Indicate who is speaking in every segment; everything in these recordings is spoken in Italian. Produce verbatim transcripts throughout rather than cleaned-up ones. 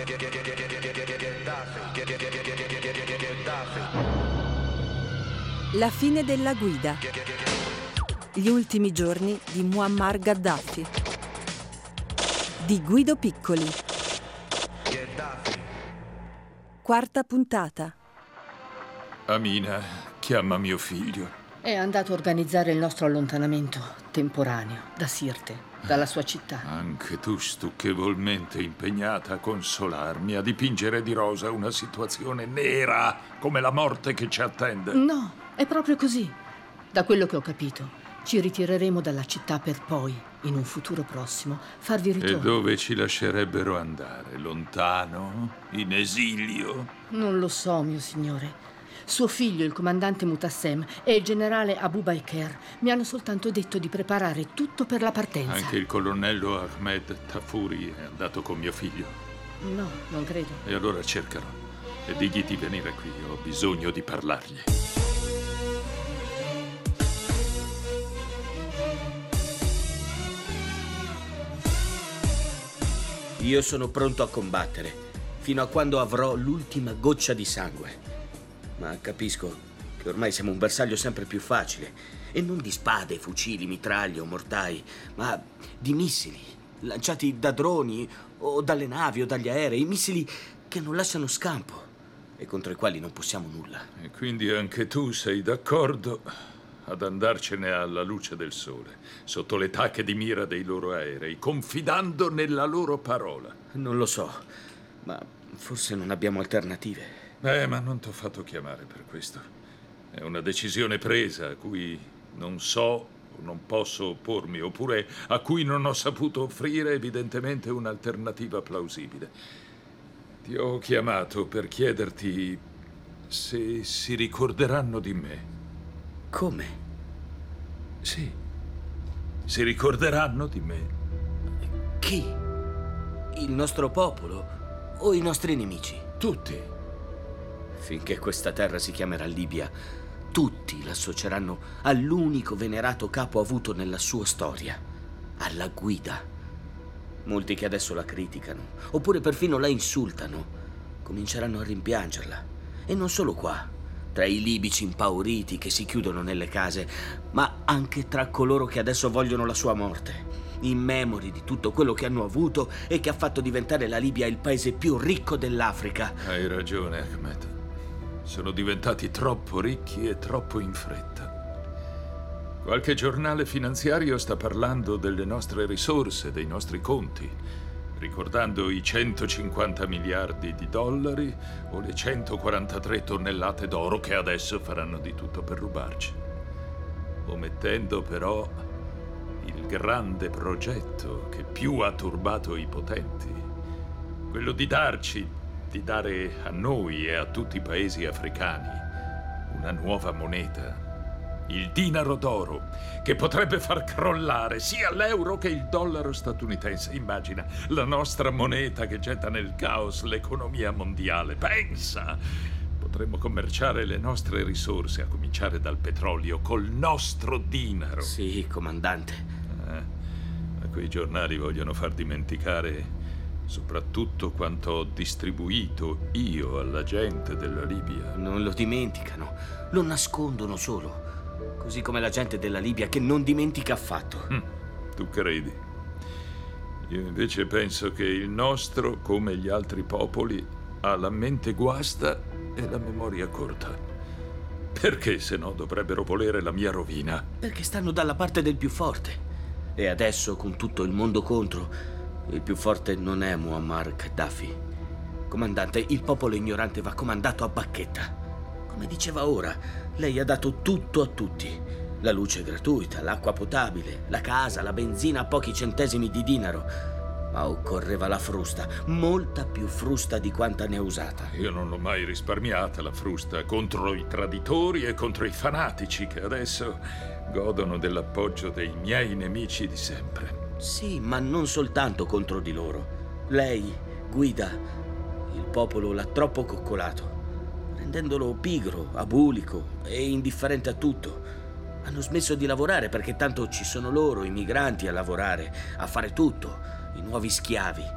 Speaker 1: La fine della guida. Gli ultimi giorni di Muammar Gheddafi. Di Guido Piccoli. Quarta puntata.
Speaker 2: Amina, chiama mio figlio.
Speaker 3: È andato a organizzare il nostro allontanamento temporaneo da Sirte, dalla sua città.
Speaker 2: Anche tu stucchevolmente impegnata a consolarmi, a dipingere di rosa una situazione nera come la morte che ci attende.
Speaker 3: No, è proprio così. Da quello che ho capito, ci ritireremo dalla città per poi, in un futuro prossimo, farvi ritorno.
Speaker 2: E dove ci lascerebbero andare? Lontano? In esilio?
Speaker 3: Non lo so, mio signore. Suo figlio, il comandante Mutassem, e il generale Abu Bakr mi hanno soltanto detto di preparare tutto per la partenza.
Speaker 2: Anche il colonnello Ahmed Tafuri è andato con mio figlio?
Speaker 3: No, non credo.
Speaker 2: E allora cercalo e digli di venire qui, ho bisogno di parlargli.
Speaker 4: Io sono pronto a combattere, fino a quando avrò l'ultima goccia di sangue. Ma capisco che ormai siamo un bersaglio sempre più facile, e non di spade, fucili, mitraglie o mortai, ma di missili, lanciati da droni o dalle navi o dagli aerei, missili che non lasciano scampo e contro i quali non possiamo nulla.
Speaker 2: E quindi anche tu sei d'accordo ad andarcene alla luce del sole, sotto le tacche di mira dei loro aerei, confidando nella loro parola?
Speaker 4: Non lo so, ma forse non abbiamo alternative.
Speaker 2: Eh, ma non t'ho fatto chiamare per questo. È una decisione presa a cui non so o non posso oppormi, oppure a cui non ho saputo offrire evidentemente un'alternativa plausibile. Ti ho chiamato per chiederti se si ricorderanno di me.
Speaker 4: Come?
Speaker 2: Sì, si ricorderanno di me.
Speaker 4: Chi? Il nostro popolo o i nostri nemici?
Speaker 2: Tutti.
Speaker 4: Finché questa terra si chiamerà Libia, tutti l'associeranno all'unico venerato capo avuto nella sua storia, alla guida. Molti che adesso la criticano, oppure perfino la insultano, cominceranno a rimpiangerla. E non solo qua, tra i libici impauriti che si chiudono nelle case, ma anche tra coloro che adesso vogliono la sua morte, in memoria di tutto quello che hanno avuto e che ha fatto diventare la Libia il paese più ricco dell'Africa.
Speaker 2: Hai ragione, Ahmed. Sono diventati troppo ricchi e troppo in fretta. Qualche giornale finanziario sta parlando delle nostre risorse, dei nostri conti, ricordando i centocinquanta miliardi di dollari o le centoquarantatré tonnellate d'oro che adesso faranno di tutto per rubarci, omettendo però il grande progetto che più ha turbato i potenti, quello di darci di dare a noi e a tutti i paesi africani una nuova moneta, il dinaro d'oro, che potrebbe far crollare sia l'euro che il dollaro statunitense. Immagina la nostra moneta che getta nel caos l'economia mondiale. Pensa! Potremmo commerciare le nostre risorse, a cominciare dal petrolio, col nostro dinaro.
Speaker 4: Sì, comandante.
Speaker 2: Eh, ma quei giornali vogliono far dimenticare soprattutto quanto ho distribuito io alla gente della Libia.
Speaker 4: Non lo dimenticano, lo nascondono solo, così come la gente della Libia che non dimentica affatto.
Speaker 2: Mm, tu credi? Io invece penso che il nostro, come gli altri popoli, ha la mente guasta e la memoria corta. Perché se no dovrebbero volere la mia rovina?
Speaker 4: Perché stanno dalla parte del più forte. E adesso, con tutto il mondo contro, il più forte non è Muammar Gheddafi. Comandante, il popolo ignorante va comandato a bacchetta. Come diceva ora, lei ha dato tutto a tutti. La luce gratuita, l'acqua potabile, la casa, la benzina a pochi centesimi di dinaro. Ma occorreva la frusta, molta più frusta di quanta ne ha usata.
Speaker 2: Io non l'ho mai risparmiata, la frusta, contro i traditori e contro i fanatici che adesso godono dell'appoggio dei miei nemici di sempre.
Speaker 4: Sì, ma non soltanto contro di loro. Lei, guida, il popolo l'ha troppo coccolato, rendendolo pigro, abulico e indifferente a tutto. Hanno smesso di lavorare perché tanto ci sono loro, i migranti, a lavorare, a fare tutto, i nuovi schiavi.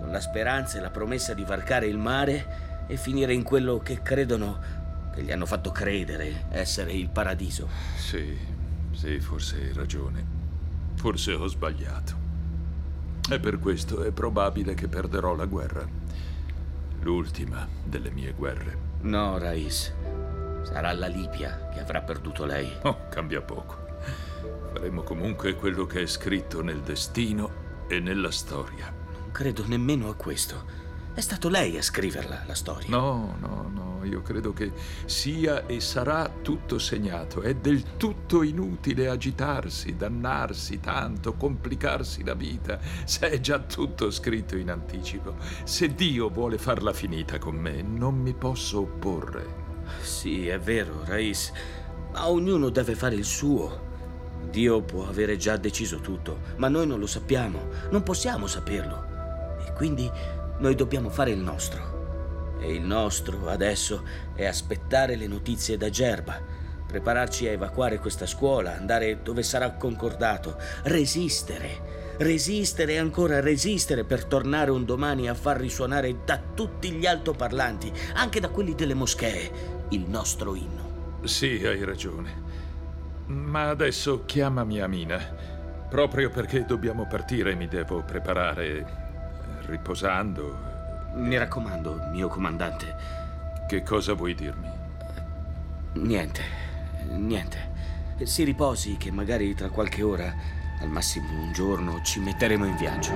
Speaker 4: con la speranza e la promessa di varcare il mare e finire in quello che credono, che gli hanno fatto credere essere il paradiso.
Speaker 2: Sì, sì, forse hai ragione. Forse ho sbagliato. E per questo è probabile che perderò la guerra. L'ultima delle mie guerre.
Speaker 4: No, Rais. Sarà la Libia che avrà perduto lei.
Speaker 2: Oh, cambia poco. Faremo comunque quello che è scritto nel destino e nella storia.
Speaker 4: Non credo nemmeno a questo. È stato lei a scriverla, la storia.
Speaker 2: No, no, no. Io credo che sia e sarà tutto segnato. È del tutto inutile agitarsi, dannarsi tanto, complicarsi la vita, se è già tutto scritto in anticipo. Se Dio vuole farla finita con me, non mi posso opporre.
Speaker 4: Sì, è vero, Rais, ma ognuno deve fare il suo. Dio può avere già deciso tutto, ma noi non lo sappiamo, non possiamo saperlo. E quindi noi dobbiamo fare il nostro. E il nostro, adesso, è aspettare le notizie da Gerba, prepararci a evacuare questa scuola, andare dove sarà concordato, resistere, resistere e ancora resistere per tornare un domani a far risuonare da tutti gli altoparlanti, anche da quelli delle moschee, il nostro inno.
Speaker 2: Sì, hai ragione. Ma adesso chiamami Amina. Proprio perché dobbiamo partire mi devo preparare riposando.
Speaker 4: Mi raccomando, mio comandante.
Speaker 2: Che cosa vuoi dirmi?
Speaker 4: Niente, niente. Si riposi che magari tra qualche ora, al massimo un giorno, ci metteremo in viaggio.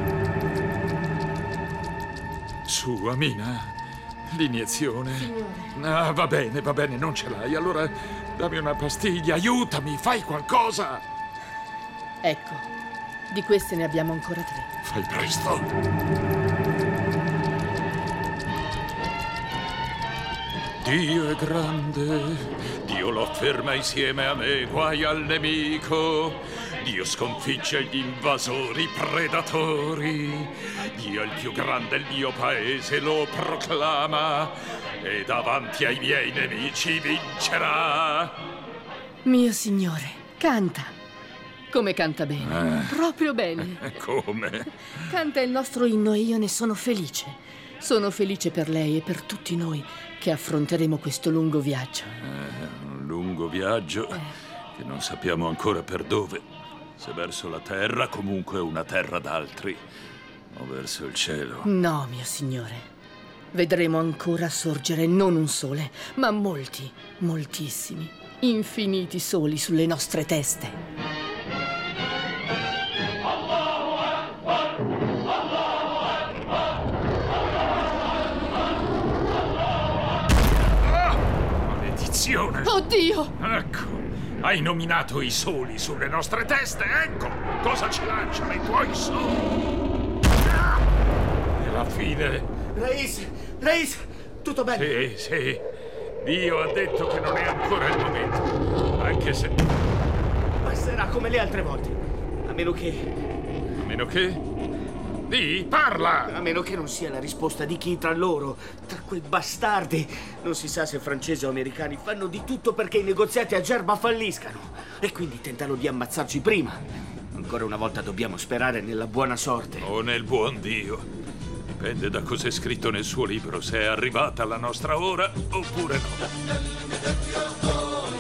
Speaker 2: Su, Amina. L'iniezione.
Speaker 3: Signore.
Speaker 2: Ah, va bene, va bene, non ce l'hai. Allora dammi una pastiglia, aiutami, fai qualcosa.
Speaker 3: Ecco, di queste ne abbiamo ancora tre.
Speaker 2: Fai presto. Dio è grande, Dio lo afferma insieme a me, guai al nemico. Dio sconfigge gli invasori predatori. Dio è il più grande, il mio paese lo proclama e davanti ai miei nemici vincerà.
Speaker 3: Mio signore, canta. Come canta bene,
Speaker 2: Eh.
Speaker 3: proprio bene.
Speaker 2: Come?
Speaker 3: Canta il nostro inno e io ne sono felice. Sono felice per lei e per tutti noi che affronteremo questo lungo viaggio.
Speaker 2: Eh, un lungo viaggio che non sappiamo ancora per dove. Se verso la terra, comunque una terra d'altri, o verso il cielo.
Speaker 3: No, mio signore. Vedremo ancora sorgere non un sole, ma molti, moltissimi, infiniti soli sulle nostre teste.
Speaker 2: Maledizione!
Speaker 3: Oddio!
Speaker 2: Ecco, hai nominato i soli sulle nostre teste, ecco! Cosa ci lanciano i tuoi soli? Ah! E la fine...
Speaker 4: Rais, Rais, tutto bene?
Speaker 2: Sì, sì. Dio ha detto che non è ancora il momento, anche se...
Speaker 4: Passerà come le altre volte, a meno che...
Speaker 2: A meno che... Di, parla!
Speaker 4: A meno che non sia la risposta di chi tra loro, tra quei bastardi. Non si sa se francesi o americani fanno di tutto perché i negoziati a Gerba falliscano e quindi tentano di ammazzarci prima. Ancora una volta dobbiamo sperare nella buona sorte.
Speaker 2: O nel buon Dio. Dipende da cos'è scritto nel suo libro, se è arrivata la nostra ora oppure no.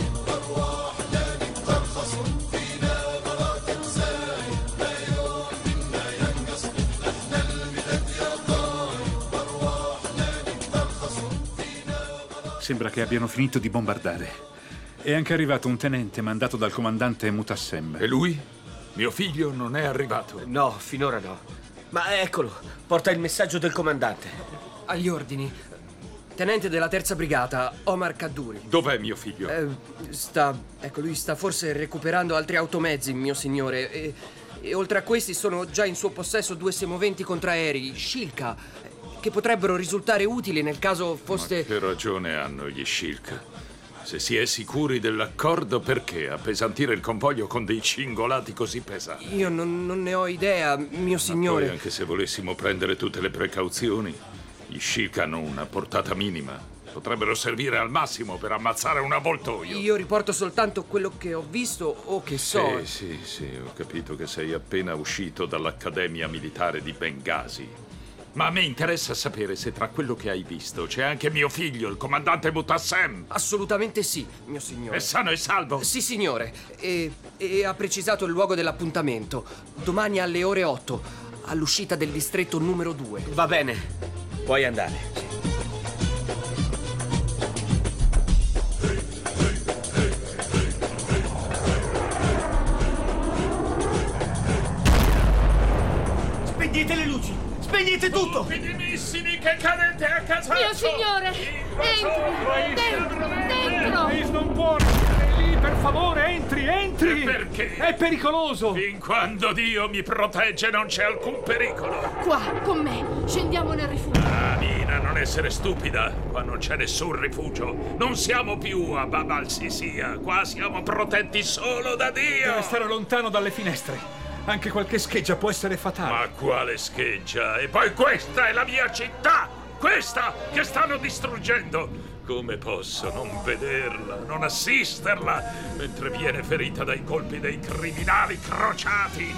Speaker 5: Sembra che abbiano finito di bombardare. È anche arrivato un tenente mandato dal comandante Mutassem.
Speaker 2: E lui? Mio figlio non è arrivato.
Speaker 4: No, finora no. Ma eccolo, porta il messaggio del comandante.
Speaker 6: Agli ordini. Tenente della terza brigata, Omar Kaddouri.
Speaker 2: Dov'è mio figlio?
Speaker 6: Eh, sta... Ecco, lui sta forse recuperando altri automezzi, mio signore. E, e oltre a questi sono già in suo possesso due semoventi contraerei, Shilka, che potrebbero risultare utili nel caso fosse...
Speaker 2: Ma che ragione hanno gli Shilka? Se si è sicuri dell'accordo, perché appesantire il convoglio con dei cingolati così pesanti?
Speaker 6: Io non, non ne ho idea, mio signore.
Speaker 2: Ma poi, anche se volessimo prendere tutte le precauzioni, gli Shilka hanno una portata minima. Potrebbero servire al massimo per ammazzare un avvoltoio.
Speaker 6: Io riporto soltanto quello che ho visto o che so.
Speaker 2: Sì, sì, sì, ho capito che sei appena uscito dall'Accademia Militare di Bengasi. Ma a me interessa sapere se tra quello che hai visto c'è anche mio figlio, il comandante Mutassem.
Speaker 6: Assolutamente sì, mio signore.
Speaker 2: È sano e salvo?
Speaker 6: Sì, signore. E, e ha precisato il luogo dell'appuntamento. Domani alle ore otto, all'uscita del distretto numero due.
Speaker 4: Va bene, puoi andare.
Speaker 7: Spegnete le luci! Spegnete tutto!
Speaker 2: Finimissimi che cadete a casa!
Speaker 3: Mio signore! Entri! Dentro! Dentro!
Speaker 5: Reis non può restare lì, per favore, entri, entri!
Speaker 2: E perché?
Speaker 5: È pericoloso!
Speaker 2: Fin quando Dio mi protegge non c'è alcun pericolo.
Speaker 3: Qua, con me! Scendiamo nel rifugio!
Speaker 2: Ah, Nina, non essere stupida. Qua non c'è nessun rifugio. Non siamo più a Bab al-Sisia. Qua siamo protetti solo da Dio.
Speaker 5: Deve stare lontano dalle finestre. Anche qualche scheggia può essere fatale.
Speaker 2: Ma quale scheggia? E poi questa è la mia città! Questa che stanno distruggendo! Come posso non vederla, non assisterla, mentre viene ferita dai colpi dei criminali crociati?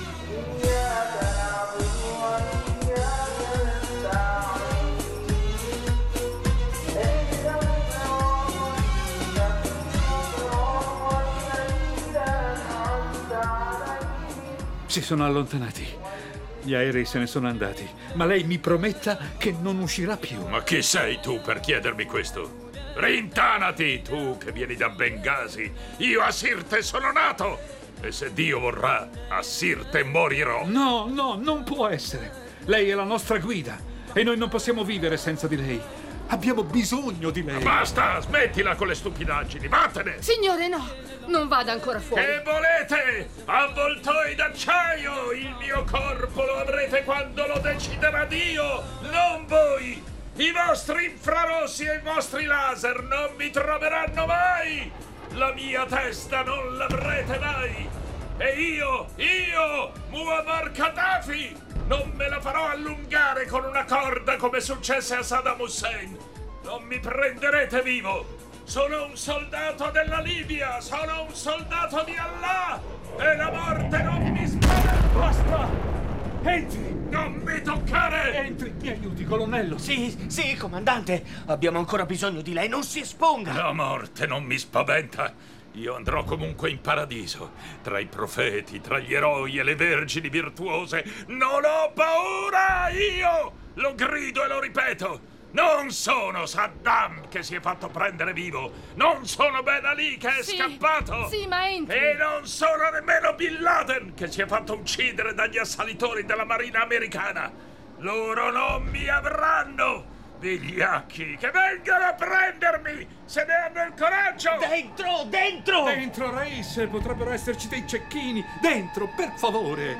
Speaker 5: Si sono allontanati. Gli aerei se ne sono andati. Ma lei mi prometta che non uscirà più.
Speaker 2: Ma chi sei tu per chiedermi questo? Rintanati, tu che vieni da Bengasi. Io a Sirte sono nato. E se Dio vorrà, a Sirte morirò.
Speaker 5: No, no, non può essere. Lei è la nostra guida. E noi non possiamo vivere senza di lei. Abbiamo bisogno di lei.
Speaker 2: Basta, smettila con le stupidaggini, vattene!
Speaker 3: Signore, no! Non vada ancora fuori!
Speaker 2: Che volete? Avvoltoi d'acciaio! Il mio corpo lo avrete quando lo deciderà Dio, non voi! I vostri infrarossi e i vostri laser non mi troveranno mai! La mia testa non l'avrete mai! E io, io, Muammar Gheddafi, non me la farò allungare con una corda come successe a Saddam Hussein! Non mi prenderete vivo! Sono un soldato della Libia! Sono un soldato di Allah! E la morte non mi spaventa!
Speaker 5: Basta! Entri!
Speaker 2: Non mi toccare!
Speaker 5: Entri, mi aiuti, colonnello!
Speaker 7: Sì, sì, comandante! Abbiamo ancora bisogno di lei, non si esponga!
Speaker 2: La morte non mi spaventa! Io andrò comunque in paradiso, tra i profeti, tra gli eroi e le vergini virtuose. Non ho paura, io! Lo grido e lo ripeto! Non sono Saddam che si è fatto prendere vivo! Non sono Ben Ali che è
Speaker 3: Sì,
Speaker 2: scappato!
Speaker 3: sì, ma entri!
Speaker 2: E non sono nemmeno Bin Laden che si è fatto uccidere dagli assalitori della Marina americana! Loro non mi avranno! Vigliacchi, che vengano a prendermi se ne hanno il coraggio!
Speaker 7: Dentro, dentro!
Speaker 5: Dentro, Reis! Potrebbero esserci dei cecchini! Dentro, per favore!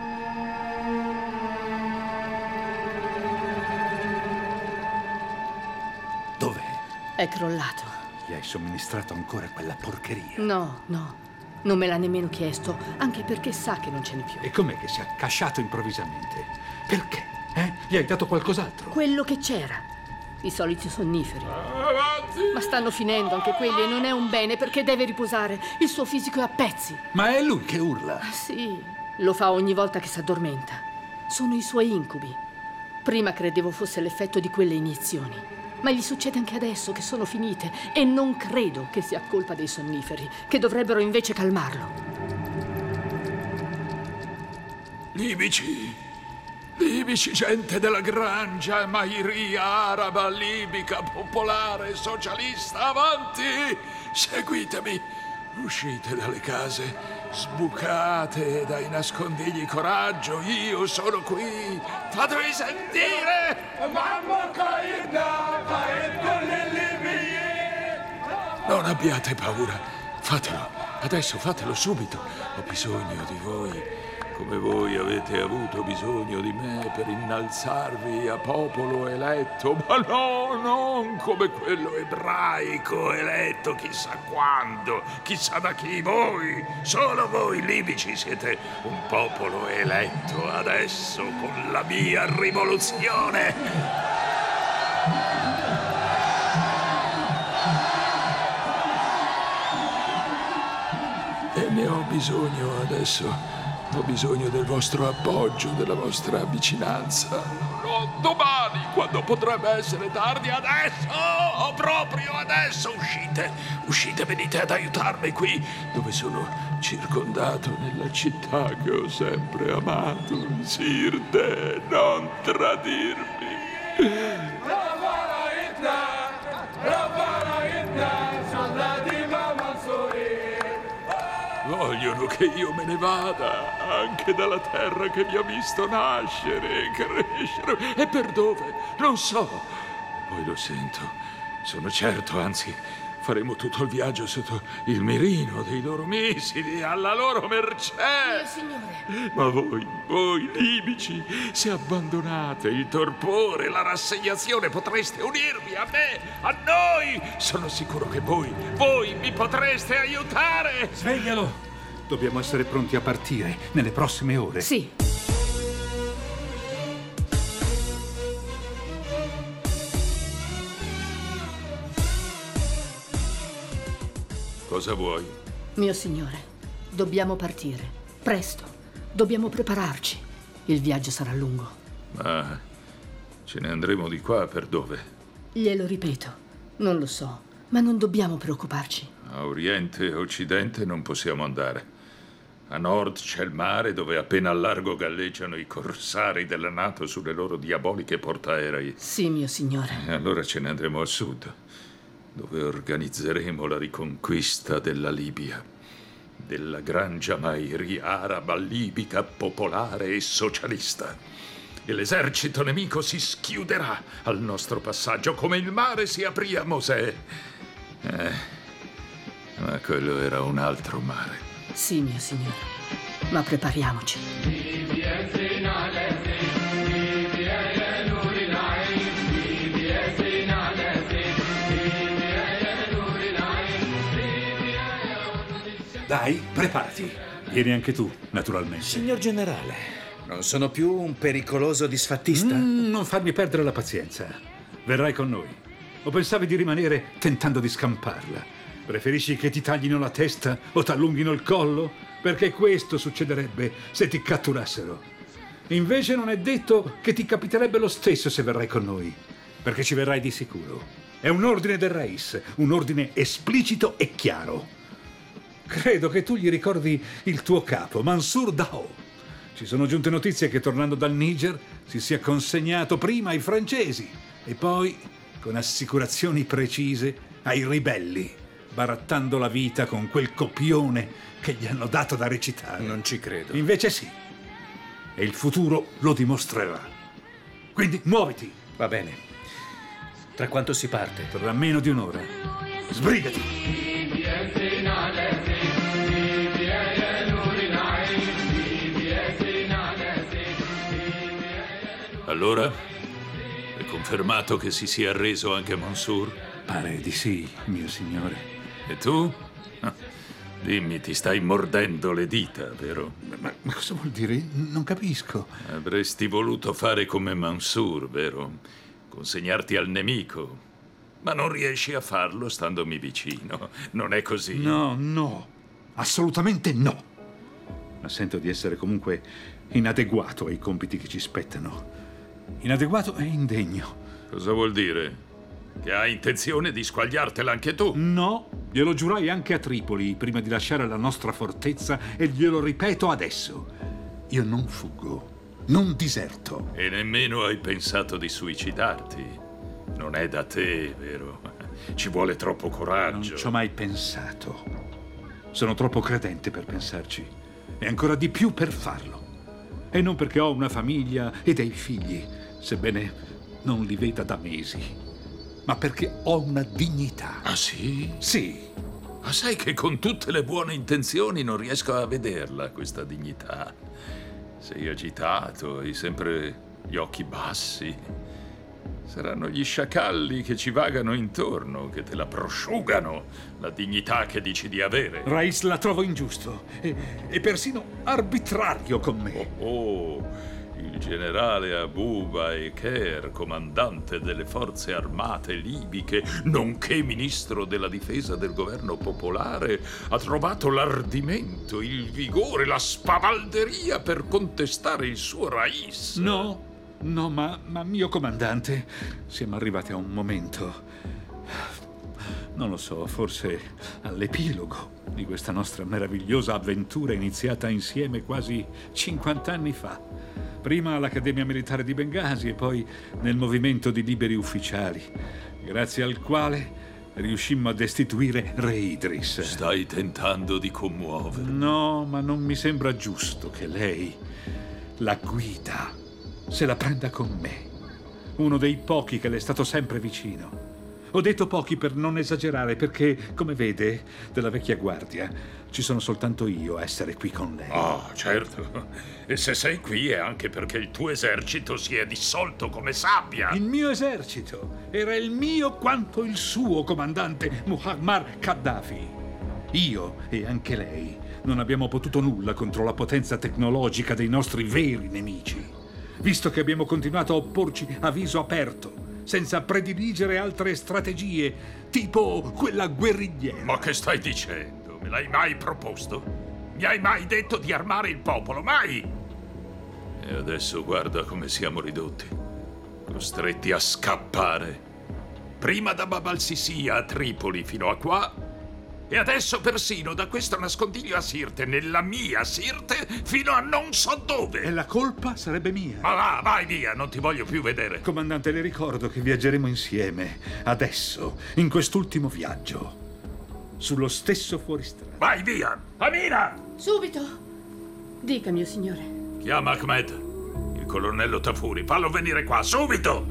Speaker 5: Dov'è?
Speaker 3: È crollato.
Speaker 5: Gli hai somministrato ancora quella porcheria?
Speaker 3: No, no. Non me l'ha nemmeno chiesto, anche perché sa che non ce n'è più.
Speaker 5: E com'è che si è accasciato improvvisamente? Perché? Eh? Gli hai dato qualcos'altro?
Speaker 3: Quello che c'era. I soliti sonniferi.
Speaker 2: Avanti!
Speaker 3: Ma stanno finendo anche quelli e non è un bene perché deve riposare. Il suo fisico è a pezzi.
Speaker 5: Ma è lui che urla.
Speaker 3: Ah, sì, lo fa ogni volta che si addormenta. Sono i suoi incubi. Prima credevo fosse l'effetto di quelle iniezioni, ma gli succede anche adesso che sono finite e non credo che sia colpa dei sonniferi, che dovrebbero invece calmarlo.
Speaker 2: Libici! Libici, gente della Grangia, Mairia, araba, libica, popolare, socialista, avanti! Seguitemi! Uscite dalle case, sbucate dai nascondigli coraggio, io sono qui! Fatevi sentire! Mamma caida, non abbiate paura, fatelo, adesso fatelo subito, ho bisogno di voi. Come voi avete avuto bisogno di me per innalzarvi a popolo eletto, ma no, non come quello ebraico eletto chissà quando, chissà da chi, voi, solo voi libici siete un popolo eletto adesso con la mia rivoluzione. E ne ho bisogno adesso. Ho bisogno del vostro appoggio, della vostra vicinanza. Non domani, quando potrebbe essere tardi. Adesso! Oh, proprio adesso! Uscite! Uscite, venite ad aiutarmi qui, dove sono circondato nella città che ho sempre amato. Sirde, non tradirmi. Vogliono che io me ne vada, anche dalla terra che mi ha visto nascere e crescere. E per dove? Non so. Poi lo sento, sono certo, anzi, faremo tutto il viaggio sotto il mirino dei loro missili, alla loro mercé.
Speaker 3: Mio signore.
Speaker 2: Ma voi, voi libici, se abbandonate il torpore, la rassegnazione, potreste unirvi a me, a noi. Sono sicuro che voi, voi mi potreste aiutare.
Speaker 5: Sveglialo! Dobbiamo essere pronti a partire nelle prossime ore.
Speaker 3: Sì.
Speaker 2: Cosa vuoi?
Speaker 3: Mio signore, dobbiamo partire. Presto. Dobbiamo prepararci. Il viaggio sarà lungo.
Speaker 2: Ma ce ne andremo di qua per dove?
Speaker 3: Glielo ripeto, non lo so, ma non dobbiamo preoccuparci.
Speaker 2: A Oriente e Occidente non possiamo andare. A nord c'è il mare dove appena al largo galleggiano i corsari della NATO sulle loro diaboliche portaerei.
Speaker 3: Sì, mio signore.
Speaker 2: E allora ce ne andremo al sud, dove organizzeremo la riconquista della Libia, della gran Giamahiria araba, libica, popolare e socialista. E l'esercito nemico si schiuderà al nostro passaggio come il mare si aprì a Mosè. Eh, ma quello era un altro mare.
Speaker 3: Sì, mio signore, ma prepariamoci.
Speaker 5: Dai, preparati. Vieni anche tu, naturalmente.
Speaker 8: Signor generale, non sono più un pericoloso disfattista?
Speaker 5: Mm, non farmi perdere la pazienza. Verrai con noi. O pensavi di rimanere tentando di scamparla? Preferisci che ti taglino la testa o t'allunghino il collo? Perché questo succederebbe se ti catturassero. Invece non è detto che ti capiterebbe lo stesso se verrai con noi, perché ci verrai di sicuro. È un ordine del Rais, un ordine esplicito e chiaro. Credo che tu gli ricordi il tuo capo, Mansour Dao. Ci sono giunte notizie che tornando dal Niger si sia consegnato prima ai francesi e poi, con assicurazioni precise, ai ribelli, barattando la vita con quel copione che gli hanno dato da recitare.
Speaker 8: Non ci credo.
Speaker 5: Invece sì. E il futuro lo dimostrerà. Quindi muoviti.
Speaker 8: Va bene. Tra quanto si parte?
Speaker 5: Tra meno di un'ora. Sbrigati.
Speaker 2: Allora, è confermato che si sia arreso anche Mansour?
Speaker 5: Pare di sì, mio signore.
Speaker 2: E tu? Dimmi, ti stai mordendo le dita, vero?
Speaker 5: Ma, ma cosa vuol dire? Non capisco.
Speaker 2: Avresti voluto fare come Mansour, vero? Consegnarti al nemico. Ma non riesci a farlo standomi vicino. Non è così?
Speaker 5: No, no. Assolutamente no. Ma sento di essere comunque inadeguato ai compiti che ci spettano. Inadeguato e indegno.
Speaker 2: Cosa vuol dire? Che hai intenzione di squagliartela anche tu?
Speaker 5: No, glielo giurai anche a Tripoli prima di lasciare la nostra fortezza e glielo ripeto adesso. Io non fuggo, non diserto.
Speaker 2: E nemmeno hai pensato di suicidarti. Non è da te, vero? Ci vuole troppo coraggio.
Speaker 5: Non ci ho mai pensato. Sono troppo credente per pensarci. E ancora di più per farlo. E non perché ho una famiglia e dei figli, sebbene non li veda da mesi, ma perché ho una dignità.
Speaker 2: Ah, sì?
Speaker 5: Sì.
Speaker 2: Ma sai che con tutte le buone intenzioni non riesco a vederla, questa dignità. Sei agitato, hai sempre gli occhi bassi. Saranno gli sciacalli che ci vagano intorno, che te la prosciugano, la dignità che dici di avere.
Speaker 5: Rais la trovo ingiusto e, e persino arbitrario con me.
Speaker 2: Oh, oh, il generale Abu Baeker, comandante delle forze armate libiche, nonché ministro della difesa del governo popolare, ha trovato l'ardimento, il vigore, la spavalderia per contestare il suo rais.
Speaker 5: No, no, ma, ma mio comandante, siamo arrivati a un momento, non lo so, forse all'epilogo di questa nostra meravigliosa avventura iniziata insieme quasi cinquanta anni fa. Prima all'Accademia Militare di Bengasi e poi nel movimento di liberi ufficiali, grazie al quale riuscimmo a destituire Re Idris.
Speaker 2: Stai tentando di commuovermi.
Speaker 5: No, ma non mi sembra giusto che lei, la guida, se la prenda con me. Uno dei pochi che le è stato sempre vicino. Ho detto pochi per non esagerare, perché, come vede, della vecchia guardia ci sono soltanto io a essere qui con lei.
Speaker 2: Oh, certo. E se sei qui è anche perché il tuo esercito si è dissolto come sabbia.
Speaker 5: Il mio esercito era il mio quanto il suo, comandante Muammar Gheddafi. Io e anche lei non abbiamo potuto nulla contro la potenza tecnologica dei nostri veri nemici, visto che abbiamo continuato a opporci a viso aperto, senza prediligere altre strategie, tipo quella guerrigliera.
Speaker 2: Ma che stai dicendo? Me l'hai mai proposto? Mi hai mai detto di armare il popolo? Mai! E adesso guarda come siamo ridotti. Costretti a scappare. Prima da Bab al-Sisi a Tripoli fino a qua, e adesso persino da questo nascondiglio a Sirte, nella mia Sirte, fino a non so dove.
Speaker 5: E la colpa sarebbe mia.
Speaker 2: Ma va, vai via, non ti voglio più vedere.
Speaker 5: Comandante, le ricordo che viaggeremo insieme, adesso, in quest'ultimo viaggio, sullo stesso fuoristrada.
Speaker 2: Vai via! Amina!
Speaker 3: Subito! Dica, mio signore.
Speaker 2: Chiama Ahmed, il colonnello Tafuri, fallo venire qua, subito!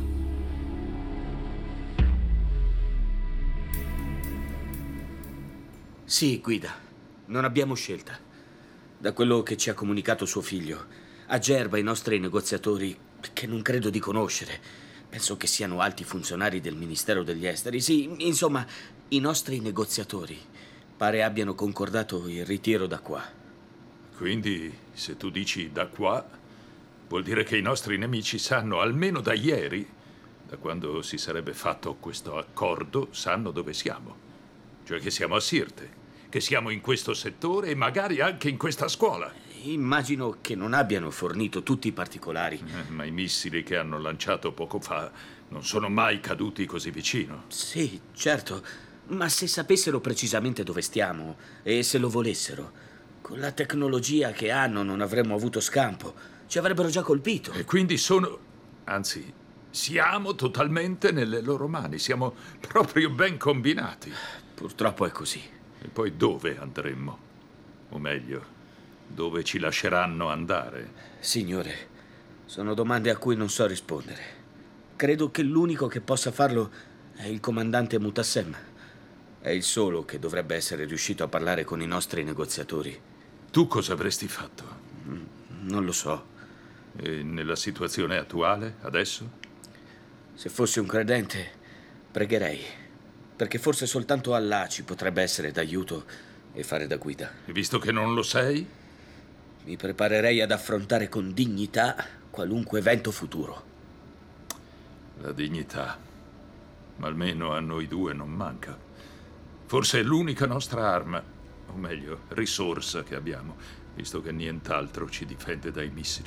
Speaker 4: Sì, guida. Non abbiamo scelta. Da quello che ci ha comunicato suo figlio, a Gerba i nostri negoziatori, che non credo di conoscere, penso che siano alti funzionari del Ministero degli Esteri, sì, insomma, i nostri negoziatori pare abbiano concordato il ritiro da qua.
Speaker 2: Quindi, se tu dici da qua, vuol dire che i nostri nemici sanno, almeno da ieri, da quando si sarebbe fatto questo accordo, sanno dove siamo. Cioè che siamo a Sirte, che siamo in questo settore e magari anche in questa scuola.
Speaker 4: Immagino che non abbiano fornito tutti i particolari.
Speaker 2: Eh, ma i missili che hanno lanciato poco fa non sono mai caduti così vicino.
Speaker 4: Sì, certo. Ma se sapessero precisamente dove stiamo, e se lo volessero, con la tecnologia che hanno non avremmo avuto scampo. Ci avrebbero già colpito.
Speaker 2: E quindi sono... anzi, siamo totalmente nelle loro mani. Siamo proprio ben combinati.
Speaker 4: Purtroppo è così.
Speaker 2: E poi dove andremmo? O meglio, dove ci lasceranno andare?
Speaker 4: Signore, sono domande a cui non so rispondere. Credo che l'unico che possa farlo è il comandante Mutassem. È il solo che dovrebbe essere riuscito a parlare con i nostri negoziatori.
Speaker 2: Tu cosa avresti fatto?
Speaker 4: Non lo so.
Speaker 2: E nella situazione attuale, adesso?
Speaker 4: Se fossi un credente, pregherei. Perché forse soltanto Allah ci potrebbe essere d'aiuto e fare da guida.
Speaker 2: E visto che non lo sei?
Speaker 4: Mi preparerei ad affrontare con dignità qualunque evento futuro.
Speaker 2: La dignità. Ma almeno a noi due non manca. Forse è l'unica nostra arma, o meglio, risorsa che abbiamo, visto che nient'altro ci difende dai missili.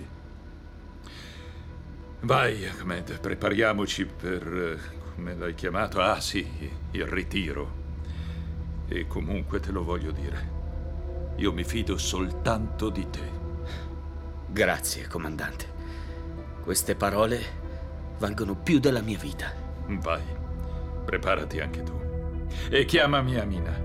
Speaker 2: Vai, Ahmed, prepariamoci per... come l'hai chiamato? Ah, sì, il ritiro. E comunque te lo voglio dire. Io mi fido soltanto di te.
Speaker 4: Grazie, comandante. Queste parole valgono più della mia vita.
Speaker 2: Vai, preparati anche tu. E chiamami Amina.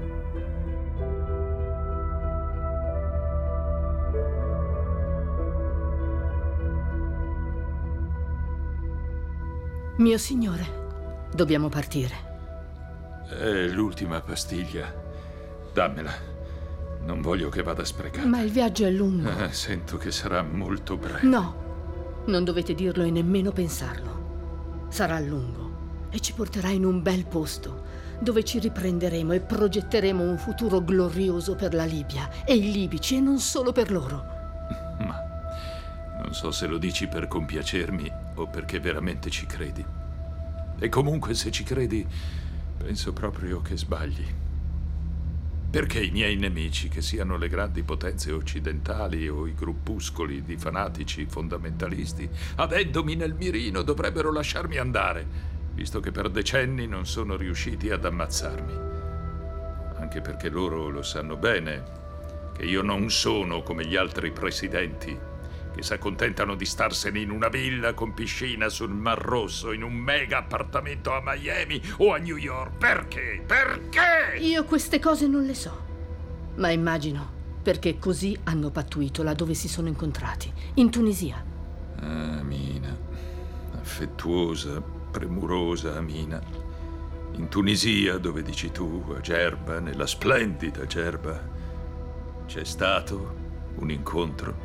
Speaker 3: Mio signore, dobbiamo partire.
Speaker 2: È l'ultima pastiglia. Dammela. Non voglio che vada sprecata.
Speaker 3: Ma il viaggio è lungo.
Speaker 2: Eh, sento che sarà molto breve.
Speaker 3: No, non dovete dirlo e nemmeno pensarlo. Sarà lungo e ci porterà in un bel posto dove ci riprenderemo e progetteremo un futuro glorioso per la Libia e i libici, e non solo per loro.
Speaker 2: Ma non Non so se lo dici per compiacermi o perché veramente ci credi. E comunque se ci credi, penso proprio che sbagli. Perché i miei nemici, che siano le grandi potenze occidentali o i gruppuscoli di fanatici fondamentalisti, avendomi nel mirino, dovrebbero lasciarmi andare, visto che per decenni non sono riusciti ad ammazzarmi. Anche perché loro lo sanno bene che io non sono come gli altri presidenti, che si accontentano di starsene in una villa con piscina sul Mar Rosso, in un mega appartamento a Miami o a New York. Perché? Perché?
Speaker 3: Io queste cose non le so, ma immagino perché così hanno pattuito là dove si sono incontrati, in Tunisia.
Speaker 2: Ah, Amina, affettuosa, premurosa Amina. In Tunisia, dove dici tu, a Gerba, nella splendida Gerba, c'è stato un incontro.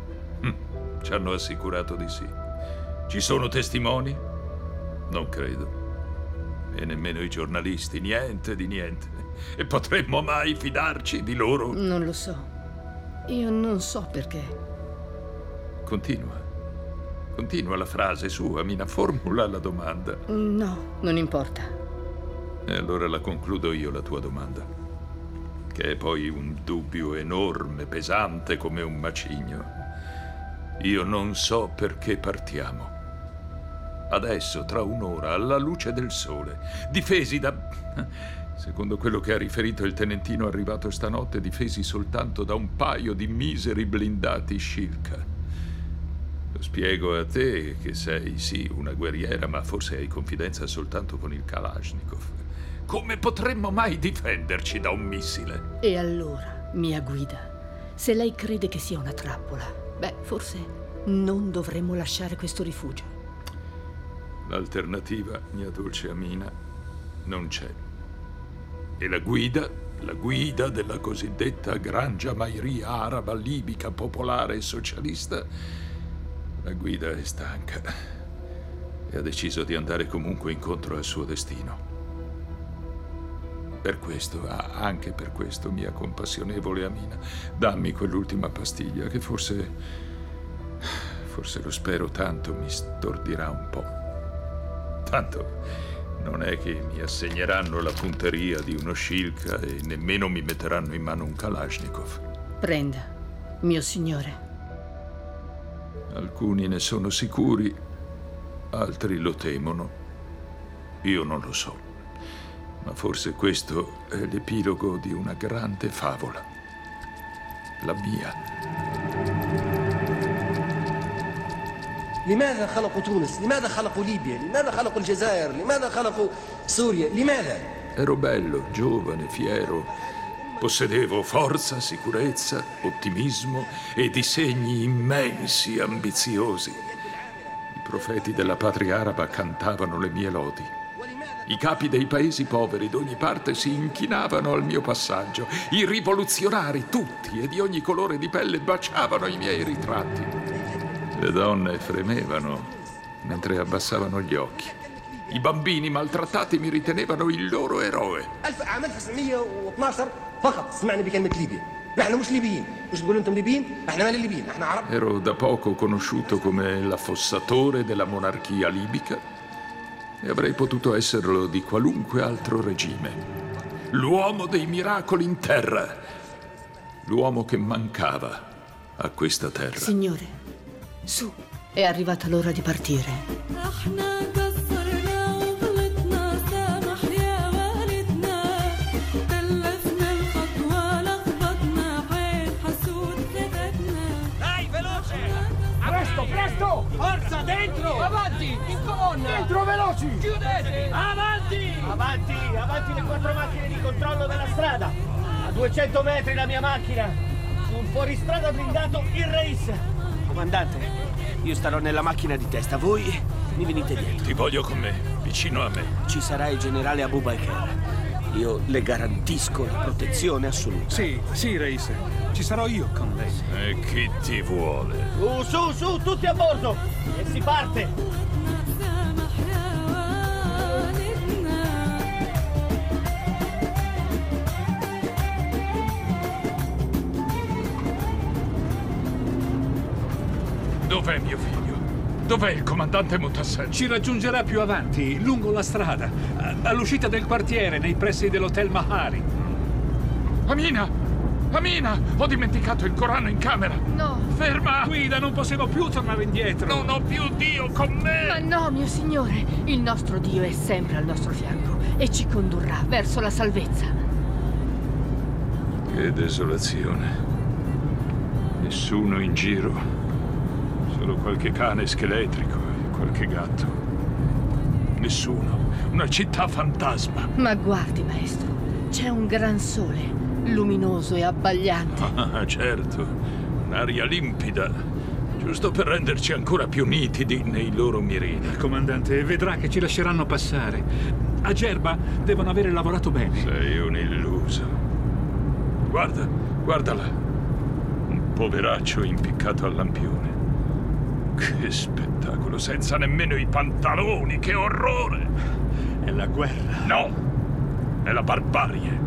Speaker 2: Ci hanno assicurato di sì. Ci sono testimoni? Non credo. E nemmeno i giornalisti, niente di niente. E potremmo mai fidarci di loro?
Speaker 3: Non lo so. Io non so perché.
Speaker 2: Continua. Continua la frase, su, Amina, formula la domanda.
Speaker 3: No, non importa.
Speaker 2: E allora la concludo io, la tua domanda. Che è poi un dubbio enorme, pesante come un macigno. Io non so perché partiamo. Adesso, tra un'ora, alla luce del sole, difesi da... Secondo quello che ha riferito il tenentino arrivato stanotte, difesi soltanto da un paio di miseri blindati Shilka. Lo spiego a te che sei, sì, una guerriera, ma forse hai confidenza soltanto con il Kalashnikov. Come potremmo mai difenderci da un missile?
Speaker 3: E allora, mia guida, se lei crede che sia una trappola, beh, forse non dovremmo lasciare questo rifugio.
Speaker 2: L'alternativa, mia dolce Amina, non c'è. E la guida, la guida della cosiddetta Gran Giamahiria araba, libica, popolare e socialista, la guida è stanca e ha deciso di andare comunque incontro al suo destino. Per questo, anche per questo, mia compassionevole Amina, dammi quell'ultima pastiglia che forse, forse lo spero tanto, mi stordirà un po'. Tanto non è che mi assegneranno la punteria di uno Shilka e nemmeno mi metteranno in mano un Kalashnikov.
Speaker 3: Prenda, mio signore.
Speaker 2: Alcuni ne sono sicuri, altri lo temono. Io non lo so. Ma forse questo è l'epilogo di una grande favola. La mia.
Speaker 9: لماذا خلقوا تونس؟ لماذا خلقوا ليبيا؟ لماذا خلقوا الجزائر؟ لماذا خلقوا سوريا؟ لماذا؟
Speaker 2: Ero bello, giovane, fiero. Possedevo forza, sicurezza, ottimismo e disegni immensi, ambiziosi. I profeti della patria araba cantavano le mie lodi. I capi dei paesi poveri d'ogni parte si inchinavano al mio passaggio. I rivoluzionari, tutti e di ogni colore di pelle, baciavano i miei ritratti. Le donne fremevano mentre abbassavano gli occhi. I bambini maltrattati mi ritenevano il loro eroe. Ero da poco conosciuto come l'affossatore della monarchia libica e avrei potuto esserlo di qualunque altro regime. L'uomo dei miracoli in terra. L'uomo che mancava a questa terra.
Speaker 3: Signore, su, è arrivata l'ora di partire.
Speaker 10: Presto, presto! Forza, dentro! Avanti, in colonna! Dentro, veloci! Chiudete! Avanti! Avanti, avanti le quattro macchine di controllo della strada! A duecento metri la mia macchina! Sul fuoristrada blindato il Reis!
Speaker 4: Comandante, io starò nella macchina di testa, voi mi venite dietro.
Speaker 2: Ti voglio con me, vicino a me.
Speaker 4: Ci sarà il generale Abu Bakr. Io le garantisco la protezione assoluta.
Speaker 5: Sì, sì, Reis. Ci sarò io con lei.
Speaker 2: E chi ti vuole?
Speaker 10: Su, su, su, tutti a bordo! E si parte!
Speaker 2: Dov'è mio figlio? Dov'è il comandante Mutassem?
Speaker 5: Ci raggiungerà più avanti, lungo la strada, all'uscita del quartiere, nei pressi dell'Hotel Mahari.
Speaker 2: Amina! Amina! Ho dimenticato il Corano in camera!
Speaker 3: No!
Speaker 2: Ferma!
Speaker 5: Guida, non possiamo più tornare indietro!
Speaker 2: Non ho più Dio con me!
Speaker 3: Ma no, mio signore! Il nostro Dio è sempre al nostro fianco e ci condurrà verso la salvezza.
Speaker 2: Che desolazione. Nessuno in giro. Solo qualche cane scheletrico e qualche gatto. Nessuno. Una città fantasma.
Speaker 3: Ma guardi, maestro, c'è un gran sole, luminoso e abbagliante.
Speaker 2: Ah, certo. Un'aria limpida. Giusto per renderci ancora più nitidi nei loro mirini.
Speaker 5: Comandante, vedrà che ci lasceranno passare. A Gerba devono avere lavorato bene.
Speaker 2: Sei un illuso. Guarda, guardala. Un poveraccio impiccato al lampione. Che spettacolo, senza nemmeno i pantaloni, che orrore!
Speaker 5: È la guerra.
Speaker 2: No, è la barbarie.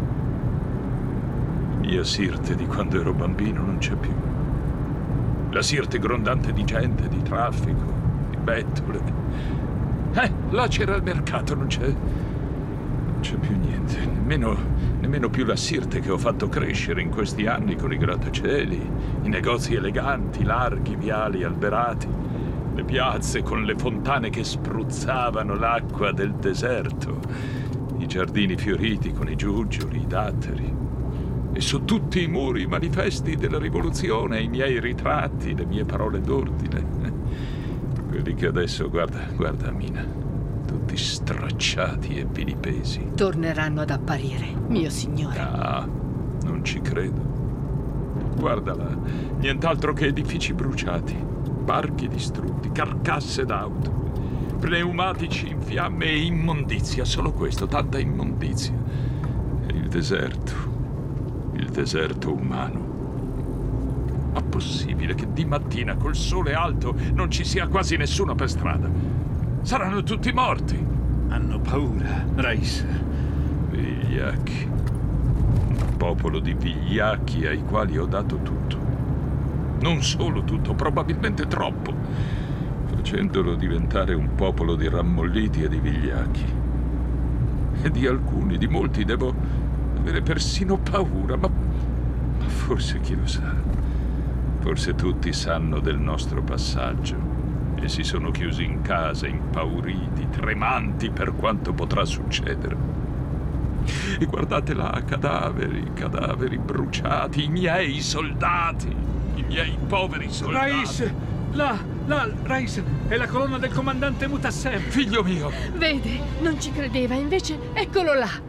Speaker 2: Mia Sirte di quando ero bambino non c'è più. La Sirte grondante di gente, di traffico, di bettole. Eh, là c'era il mercato, non c'è... non c'è più niente. Nemmeno, nemmeno più la Sirte che ho fatto crescere in questi anni con i grattacieli, i negozi eleganti, larghi viali alberati, le piazze con le fontane che spruzzavano l'acqua del deserto, i giardini fioriti con i giuggioli, i datteri. E su tutti i muri i manifesti della rivoluzione, i miei ritratti, le mie parole d'ordine. Quelli che adesso, guarda, guarda Amina, tutti stracciati e vilipesi.
Speaker 3: Torneranno ad apparire, mio signore.
Speaker 2: Ah, non ci credo. Guardala, nient'altro che edifici bruciati, barchi distrutti, carcasse d'auto, pneumatici in fiamme e immondizia, solo questo, tanta immondizia. E il deserto. Il deserto umano. Ma possibile che di mattina col sole alto non ci sia quasi nessuno per strada? Saranno tutti morti.
Speaker 5: Hanno paura, Rais.
Speaker 2: Vigliacchi. Un popolo di vigliacchi ai quali ho dato tutto. Non solo tutto, probabilmente troppo, facendolo diventare un popolo di rammolliti e di vigliacchi. E di alcuni, di molti, devo avere persino paura, ma, ma forse chi lo sa. Forse tutti sanno del nostro passaggio e si sono chiusi in casa, impauriti, tremanti per quanto potrà succedere. E guardate là, cadaveri, cadaveri bruciati, i miei soldati, i miei poveri soldati.
Speaker 5: Rais, là, là, Rais, è la colonna del comandante Mutassem.
Speaker 2: Figlio mio!
Speaker 3: Vede, non ci credeva, invece eccolo là.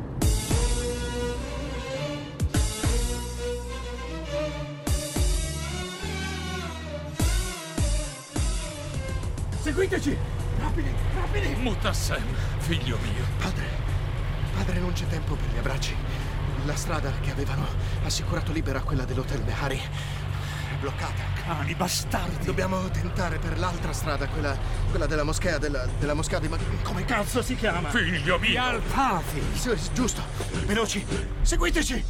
Speaker 10: Seguiteci! Rapidi, rapidi!
Speaker 2: Mutassem, figlio mio.
Speaker 9: Padre, padre, non c'è tempo per gli abbracci. La strada che avevano assicurato libera, quella dell'Hotel Behari, è bloccata.
Speaker 5: Cani bastardi!
Speaker 9: Dobbiamo tentare per l'altra strada, quella, quella della moschea, della, della moschea di... Ma come
Speaker 10: Cazzo si chiama?
Speaker 2: Figlio mio!
Speaker 5: Al-Pafi!
Speaker 9: Sì, giusto! Veloci! Seguiteci!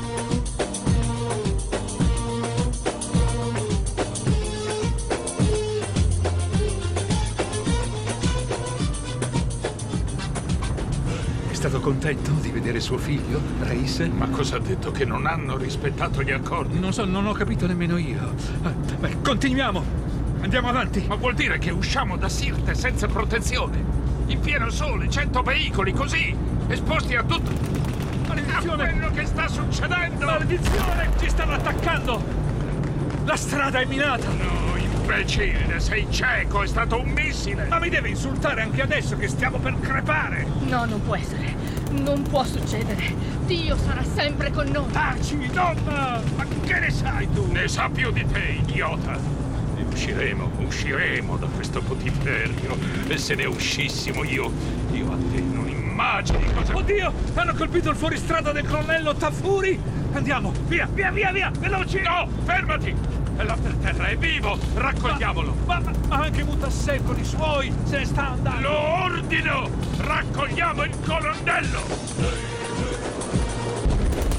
Speaker 5: È stato contento di vedere suo figlio, Rais?
Speaker 2: Ma cosa ha detto? Che non hanno rispettato gli accordi?
Speaker 5: Non so, non ho capito nemmeno io. Beh, continuiamo! Andiamo avanti!
Speaker 2: Ma vuol dire che usciamo da Sirte senza protezione? In pieno sole, cento veicoli, così, esposti a tutto...
Speaker 5: Maledizione!
Speaker 2: A quello che sta succedendo!
Speaker 5: Maledizione! Ci stanno attaccando! La strada è minata!
Speaker 2: No, imbecille, sei cieco, è stato un missile!
Speaker 5: Ma mi deve insultare anche adesso che stiamo per crepare!
Speaker 3: No, non può essere. Non può succedere. Dio sarà sempre con noi.
Speaker 2: Taci, donna! Ma che ne sai tu? Ne sa più di te, idiota! E usciremo, usciremo da questo putiferio. E se ne uscissimo io, io a te non immagini cosa...
Speaker 5: Oddio! Hanno colpito il fuoristrada del colonnello Tafuri! Andiamo! Via, via, via, via! Veloci!
Speaker 2: No! Fermati! È là per terra, è vivo! Raccogliamolo!
Speaker 5: Ma, ma, ma anche Mutassem con i suoi se ne sta andando!
Speaker 2: Lo ordino! Raccogliamo il colonnello!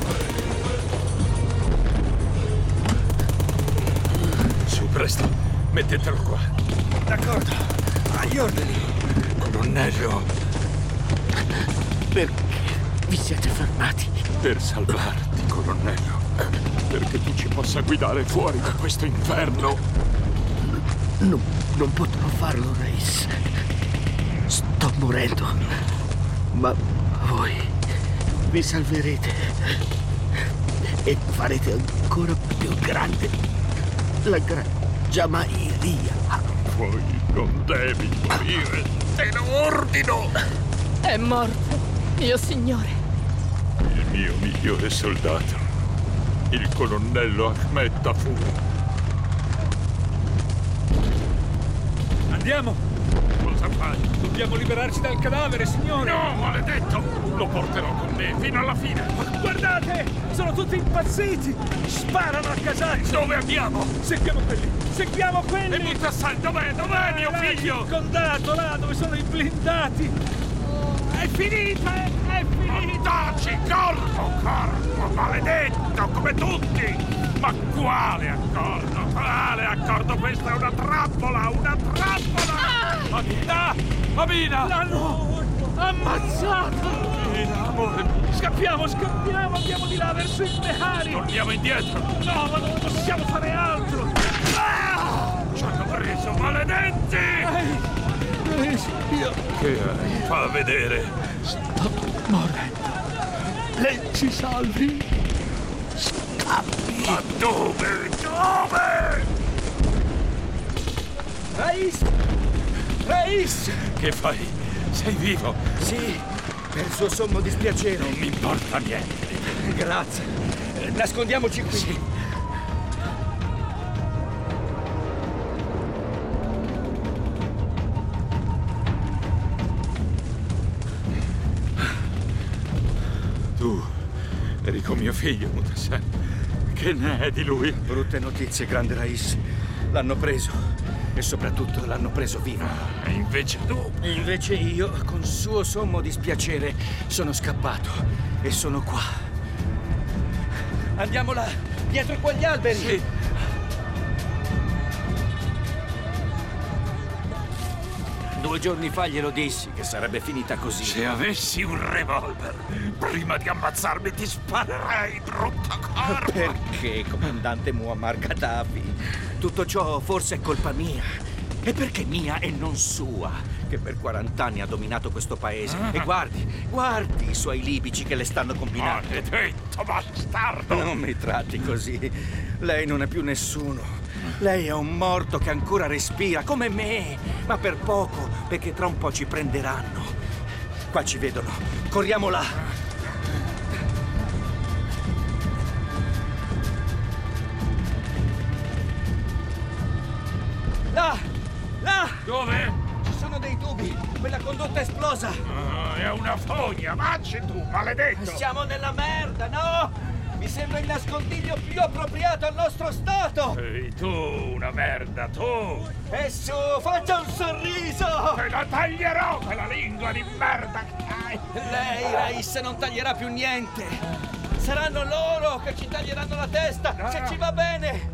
Speaker 2: Su, presto! Mettetelo qua.
Speaker 8: D'accordo. Agli ordini.
Speaker 2: Colonnello.
Speaker 7: Perché vi siete fermati?
Speaker 2: Per salvarti, colonnello. Perché tu ci possa guidare fuori da questo inferno.
Speaker 7: Non, non potrò farlo, Reis. Sto morendo. Ma voi mi salverete e farete ancora più grande la Gran Jamahiriya.
Speaker 2: Voi non devi morire. Te lo ordino.
Speaker 3: È morto, mio signore.
Speaker 2: Il mio migliore soldato, il colonnello Ahmed Dafur.
Speaker 5: Andiamo!
Speaker 2: Cosa fai?
Speaker 5: Dobbiamo liberarci dal cadavere, signore!
Speaker 2: No, maledetto! Lo porterò con me fino alla fine!
Speaker 5: Guardate! Sono tutti impazziti! Sparano a casaccio!
Speaker 2: Dove andiamo?
Speaker 5: Seguiamo quelli! Seguiamo quelli!
Speaker 2: E Mutassan, dov'è? Dov'è mio figlio?
Speaker 5: Circondato, là dove sono i blindati! È finita! È finita!
Speaker 2: Taci, corpo, corpo, maledetto, come tutti! Ma quale accordo? Quale accordo? Questa è una trappola! Una trappola!
Speaker 5: Ah!
Speaker 2: Amina! Amina!
Speaker 5: L'hanno ammazzato!
Speaker 2: Amina, amore mio!
Speaker 5: Scappiamo, scappiamo! Andiamo di là verso il Mehari!
Speaker 2: Torniamo indietro!
Speaker 5: No, ma non possiamo fare altro!
Speaker 2: Ah! Ci hanno preso, maledetti!
Speaker 5: Ehi, ehi, io...
Speaker 2: Che hai? Fa vedere!
Speaker 7: Sto morendo. Lei ci salvi?
Speaker 2: Ma dove? Dove?
Speaker 5: Reis! Reis!
Speaker 2: Che fai? Sei vivo?
Speaker 8: Sì, per il suo sommo dispiacere.
Speaker 2: Non mi importa niente.
Speaker 8: Grazie. Nascondiamoci qui.
Speaker 2: Sì. Tu eri con mio figlio, Mutassan. Che ne è di lui?
Speaker 8: Brutte notizie, grande Rais. L'hanno preso. E soprattutto l'hanno preso vivo.
Speaker 2: E invece tu?
Speaker 8: Invece io, con suo sommo dispiacere, sono scappato. E sono qua. Andiamo là, dietro quegli alberi.
Speaker 2: Sì.
Speaker 8: Due giorni fa glielo dissi che sarebbe finita così.
Speaker 2: Se avessi un revolver, prima di ammazzarmi ti sparerei, brutta corpo!
Speaker 8: Perché, comandante Muammar Ghaddafi? Tutto ciò forse è colpa mia. E perché mia e non sua? Che per quarant'anni ha dominato questo paese. Ah. E guardi, guardi i suoi libici che le stanno combinando.
Speaker 2: Maledetto bastardo!
Speaker 8: Non mi tratti così. Lei non è più nessuno. Lei è un morto che ancora respira, come me. Ma per poco, perché tra un po' ci prenderanno. Qua ci vedono. Corriamo là. Là! Là!
Speaker 2: Dove?
Speaker 8: Ci sono dei tubi. Quella condotta è esplosa.
Speaker 2: Oh, è una fogna. Vacci tu, maledetto!
Speaker 8: Siamo nella merda, no? Mi sembra il nascondiglio più appropriato al nostro stato!
Speaker 2: Ehi, tu, una merda, tu!
Speaker 8: E su, faccia un sorriso!
Speaker 2: Te la taglierò, quella lingua di merda che hai!
Speaker 8: Lei, Rais, non taglierà più niente! Saranno loro che ci taglieranno la testa, no. Se ci va bene!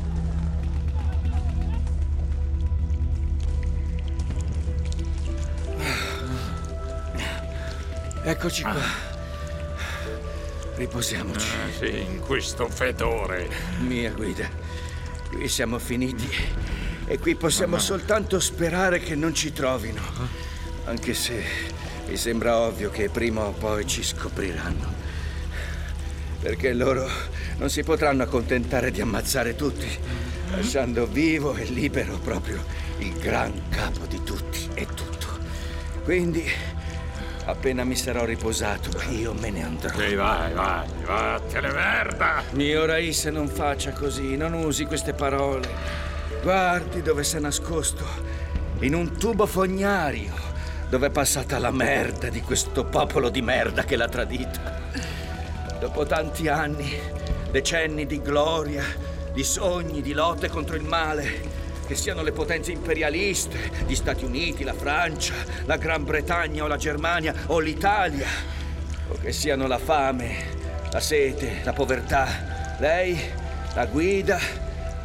Speaker 8: Eccoci qua. Riposiamoci.
Speaker 2: Ah, sì, in questo fedore.
Speaker 8: Mia guida, qui siamo finiti e qui possiamo uh-huh. soltanto sperare che non ci trovino. Anche se mi sembra ovvio che prima o poi ci scopriranno. Perché loro non si potranno accontentare di ammazzare tutti, lasciando vivo e libero proprio il gran capo di tutti e tutto. Quindi... appena mi sarò riposato, io me ne andrò.
Speaker 2: Sì, vai, vai, vattene, merda!
Speaker 8: Mio Rais, non faccia così, non usi queste parole. Guardi dove si è nascosto. In un tubo fognario, dove è passata la merda di questo popolo di merda che l'ha tradita. Dopo tanti anni, decenni di gloria, di sogni, di lotte contro il male... che siano le potenze imperialiste, gli Stati Uniti, la Francia, la Gran Bretagna o la Germania o l'Italia, o che siano la fame, la sete, la povertà, lei, la guida,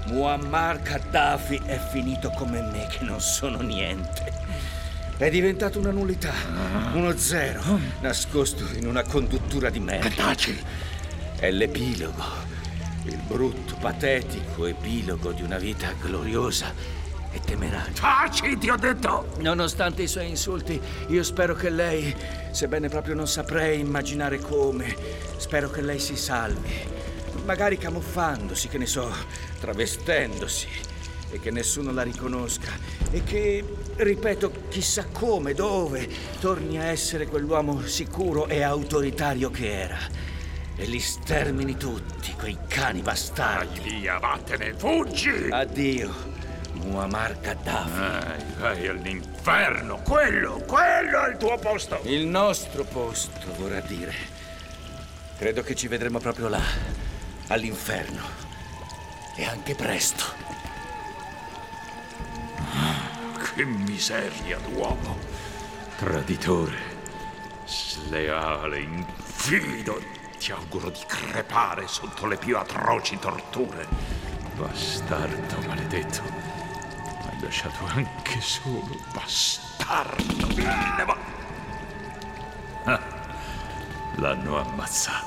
Speaker 8: Muammar Ghaddafi è finito come me, che non sono niente. È diventato una nullità, uno zero, nascosto in una conduttura di merda. È l'epilogo, il brutto, patetico epilogo di una vita gloriosa e temeraria.
Speaker 2: Taci, ti ho detto!
Speaker 8: Nonostante i suoi insulti, io spero che lei, sebbene proprio non saprei immaginare come, spero che lei si salvi. Magari camuffandosi, che ne so, travestendosi, e che nessuno la riconosca, e che, ripeto, chissà come, dove, torni a essere quell'uomo sicuro e autoritario che era. E li stermini tutti, quei cani bastardi.
Speaker 2: Vai via, vattene, fuggi!
Speaker 8: Addio, Muammar Ghaddafi.
Speaker 2: Vai, vai all'inferno, quello, quello è il tuo posto!
Speaker 8: Il nostro posto, vorrà dire. Credo che ci vedremo proprio là, all'inferno. E anche presto.
Speaker 2: Che miseria d'uomo! Traditore, sleale, infido. Ti auguro di crepare sotto le più atroci torture. Bastardo maledetto. M'hai lasciato anche solo, bastardo. Ma... Ah, l'hanno ammazzato.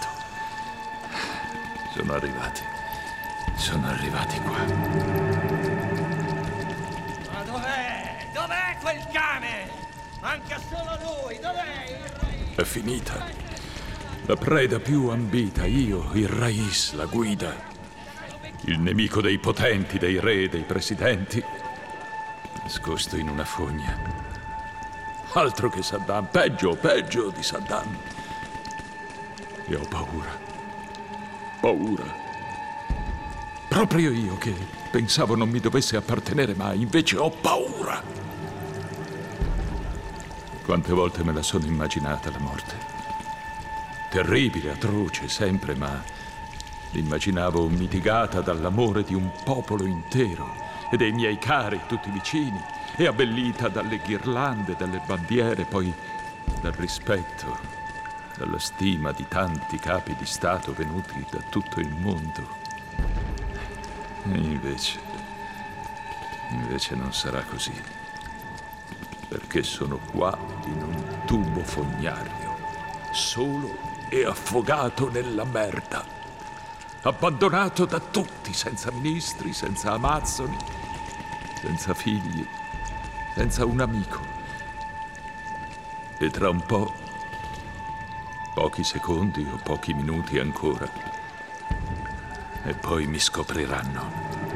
Speaker 2: Sono arrivati. Sono arrivati qua.
Speaker 10: Ma dov'è? Dov'è quel cane? Manca solo lui, dov'è il re?
Speaker 2: È finita. La preda più ambita, io, il Rais, la guida. Il nemico dei potenti, dei re, dei presidenti. Nascosto in una fogna. Altro che Saddam, peggio, peggio di Saddam. E ho paura. Paura. Proprio io che pensavo non mi dovesse appartenere mai, invece ho paura. Quante volte me la sono immaginata la morte. Terribile, atroce, sempre, ma l'immaginavo mitigata dall'amore di un popolo intero e dei miei cari tutti vicini, e abbellita dalle ghirlande, dalle bandiere, poi dal rispetto, dalla stima di tanti capi di Stato venuti da tutto il mondo. E invece, invece non sarà così, perché sono qua in un tubo fognario, solo e affogato nella merda, abbandonato da tutti, senza ministri, senza amazzoni, senza figli, senza un amico. E tra un po', pochi secondi o pochi minuti ancora, e poi mi scopriranno.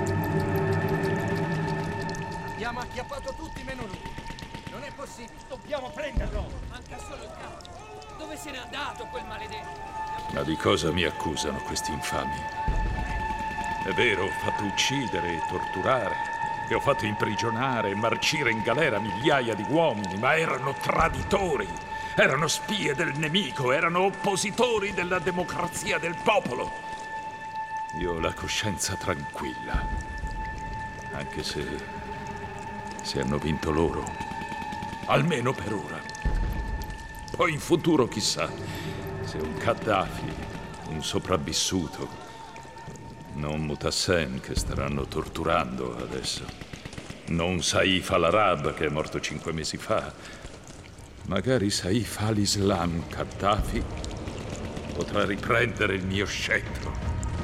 Speaker 10: Abbiamo acchiappato tutti meno lui. Non è possibile, dobbiamo prenderlo. Manca solo il capo. Dove se n'è andato quel maledetto?
Speaker 2: Ma di cosa mi accusano questi infami? È vero, ho fatto uccidere e torturare, e ho fatto imprigionare e marcire in galera migliaia di uomini, ma erano traditori, erano spie del nemico, erano oppositori della democrazia del popolo. Io ho la coscienza tranquilla, anche se, se hanno vinto loro, almeno per ora. Poi in futuro chissà, se un Ghaddafi, un sopravvissuto, non Mutassem che staranno torturando adesso, non Saif al-Arab che è morto cinque mesi fa, magari Saif al-Islam Ghaddafi potrà riprendere il mio scettro.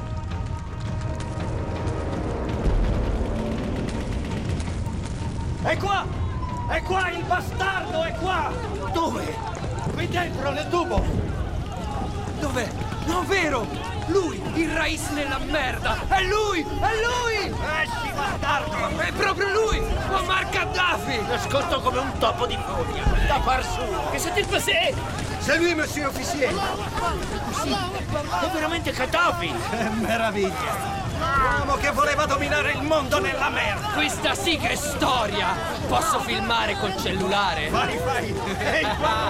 Speaker 10: È qua! È qua il bastardo, è qua! Dove? Qui dentro, nel tubo!
Speaker 6: Dov'è? Non vero! Lui, il Rais nella merda! È lui! È lui!
Speaker 10: Esci, bastardo!
Speaker 6: È proprio lui! Muammar Ghaddafi!
Speaker 10: Nascosto come un topo di fogna! Da far su! Che se ti passé?
Speaker 9: C'est lui, monsieur officier!
Speaker 10: È veramente Ghaddafi! Che meraviglia! L'uomo che voleva dominare il mondo nella merda!
Speaker 6: Questa sì che è storia! Posso filmare col cellulare?
Speaker 10: Vai, vai! Ehi, qua!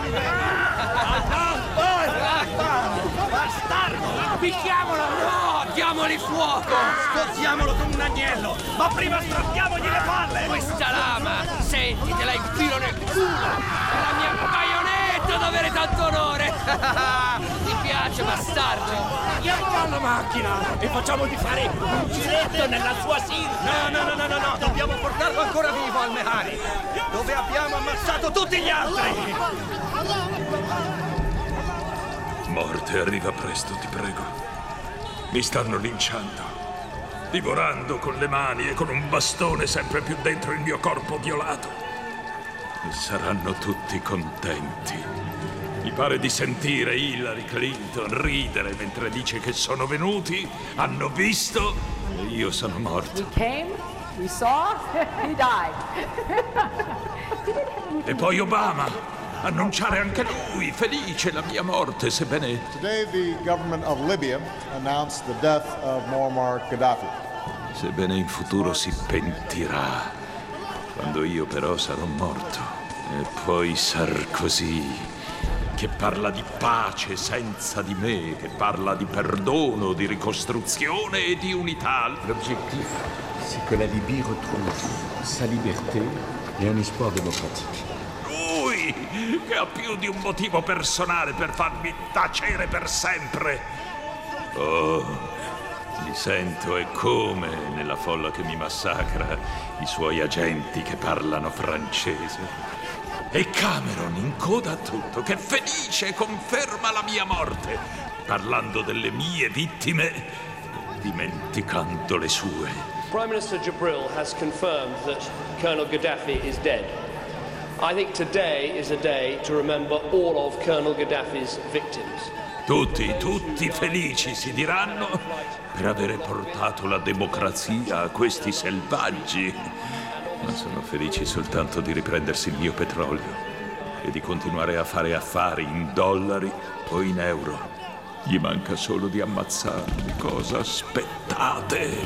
Speaker 10: Bastardo!
Speaker 6: Picchiamolo! No! Diamogli fuoco!
Speaker 10: Scozziamolo come un agnello! Ma prima strappiamogli le palle!
Speaker 6: Questa lama! Senti, te la infilo nel culo! È la mia baionetta ad avere tanto quanto onore! Ti piace, bastardo?
Speaker 10: Andiamo alla macchina e facciamo di fare un giretto nella sua sirta!
Speaker 8: No, no, no, no, no, no, dobbiamo portarlo ancora vivo al Mehari, dove abbiamo ammazzato tutti gli altri!
Speaker 2: Morte, arriva presto, ti prego. Mi stanno linciando, divorando con le mani e con un bastone sempre più dentro il mio corpo violato. E saranno tutti contenti. Mi pare di sentire Hillary Clinton ridere mentre dice che sono venuti, hanno visto e io sono morto.
Speaker 11: We came, we saw, he died.
Speaker 2: E poi Obama, annunciare anche lui felice la mia morte, sebbene...
Speaker 12: Today the government of Libya announced the death of Muammar Gaddafi.
Speaker 2: Sebbene in futuro si pentirà, quando io però sarò morto. E poi Sarkozy, che parla di pace senza di me, che parla di perdono, di ricostruzione e di unità.
Speaker 13: L'objectif, c'est que la Libye retrouve sa liberté et un espoir démocratique.
Speaker 2: Lui, che ha più di un motivo personale per farmi tacere per sempre. Oh, li sento e come, nella folla che mi massacra, i suoi agenti che parlano francese. E Cameron in coda a tutto, che felice conferma la mia morte, parlando delle mie vittime, dimenticando le sue.
Speaker 14: Prime Minister Jibril has confirmed that Colonel Gaddafi is dead. I think today is a day to remember all of Colonel Gaddafi's victims.
Speaker 2: Tutti, tutti felici si diranno per avere portato la democrazia a questi selvaggi. Ma sono felici soltanto di riprendersi il mio petrolio e di continuare a fare affari in dollari o in euro. Gli manca solo di ammazzarmi. Cosa aspettate?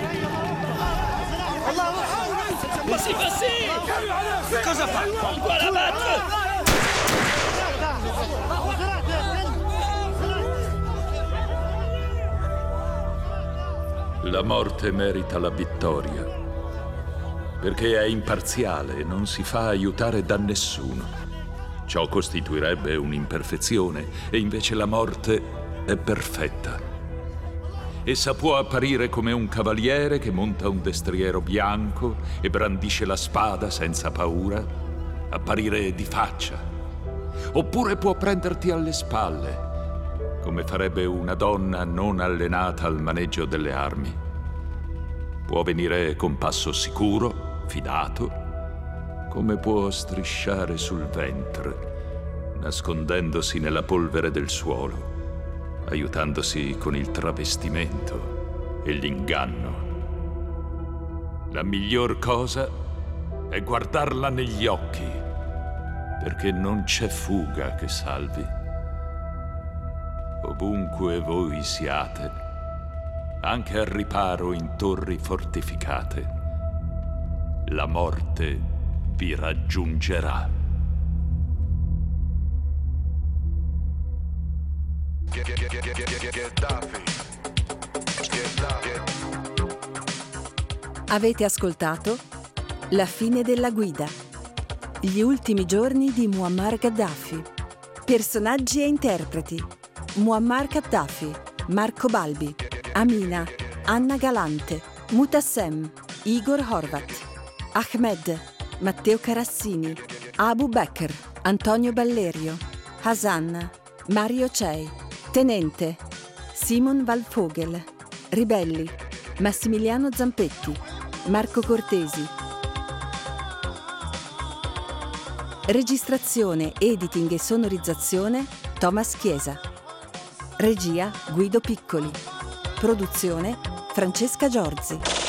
Speaker 10: Ma sì, ma sì! Cosa fa? Con quella
Speaker 2: La morte merita la vittoria, perché è imparziale e non si fa aiutare da nessuno. Ciò costituirebbe un'imperfezione e invece la morte è perfetta. Essa può apparire come un cavaliere che monta un destriero bianco e brandisce la spada senza paura, apparire di faccia. Oppure può prenderti alle spalle, come farebbe una donna non allenata al maneggio delle armi. Può venire con passo sicuro, fidato, come può strisciare sul ventre, nascondendosi nella polvere del suolo, aiutandosi con il travestimento e l'inganno. La miglior cosa è guardarla negli occhi, perché non c'è fuga che salvi. Ovunque voi siate, anche al riparo in torri fortificate, la morte vi raggiungerà.
Speaker 1: Avete ascoltato La fine della guida. Gli ultimi giorni di Muammar Gheddafi. Personaggi e interpreti: Muammar Gheddafi, Marco Balbi, Amina, Anna Galante, Mutassem, Igor Horvat, Ahmed, Matteo Carassini, Abu Bekr, Antonio Ballerio, Hasan, Mario Cei, Tenente, Simon Valfogel, Ribelli, Massimiliano Zampetti, Marco Cortesi. Registrazione, editing e sonorizzazione Thomas Chiesa. Regia Guido Piccoli. Produzione Francesca Giorzi.